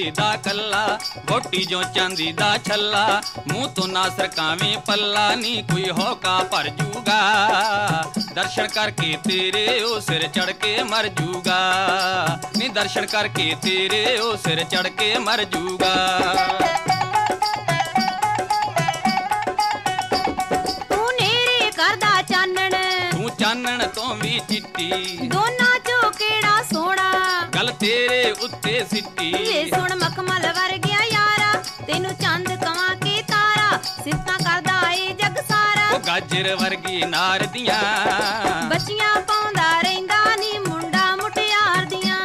दा कल्ला, बोटी जो चांदी दा छल्ला, मुंह तो ना सरकावें पल्ला, नी कोई होका भर जूगा, दर्शन करके तेरे ओ सिर चढ़ के मर जूगा, नी दर्शन करके तेरे ओ सिर चढ़ के मर जूगा। चानण तो भी चिट्टी, दोनां चों केड़ा सोहना, गल तेरे उत्ते सिट्टी। वे सुण मखमल वर्गिया यारा, तेनू चंद कवां के तारा, सिफतां करदा ए जग सारा। ओ गाजर वर्गी नार दियां, बच्चियां पाउंदा रहिंदा नी मुंडा मुटियार दियां।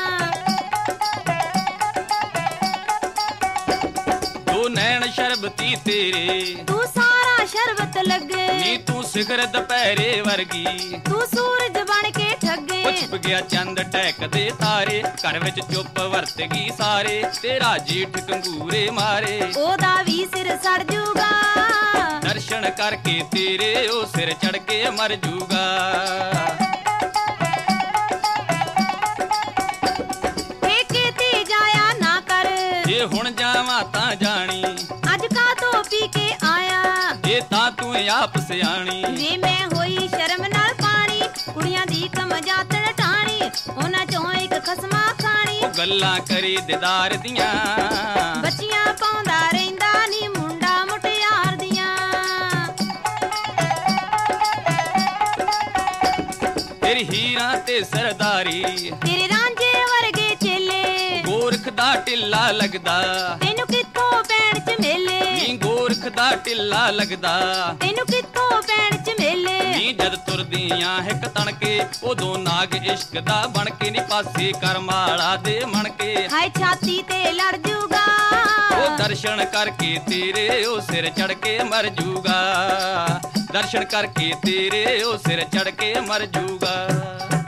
दो नैन शरबती तेरे, तू सारा शरबत लगे, नी तू सिखर दुपहरे वर्गी, तू सूरज बन के ठगे। छुप गया चंद टहक दे तारे, घर विच चुप वरत गई सारे, तेरा जेठ कंगूरे मारे, ओदा भी सिर सड़ जूगा, दर्शन करके तेरे ओ सिर चढ़ के मर जूगा। ठेके ते जाया ना कर, जे हुण जावां तां जानी, अज का तो पी के आया, जे तां तू आप सियाणी। जे मैं होई शर्म नाल पानी, कुड़ियां दी कमजातड़ टाणी, उन्हां चों इक खसमा खानी। ओ गल्लां करी दिदार दियां, बच्चियां पाउंदा रहिंदा नी मुंडा मुटियार दियां। तेरी हीरां ते सरदारी, तेरे रांझे वर्गे चेले, गोरख दा टिल्ला लगदा, तेनू कित्थों पैण च मेले, नी गोरख दा टिल्ला लगदा, तेनू कित्थों पैण च मेले। नी जद तुरदियां हिक तणके, उदों नाग इश्क दा बन के, नी पासे करमाला दे मन के, हाय छाती ते लड़ जूगा, ओ दर्शन करके तेरे ओ सिर चढ़ के मर जूगा, दर्शन करके तेरे ओ सिर चढ़ के मर जूगा।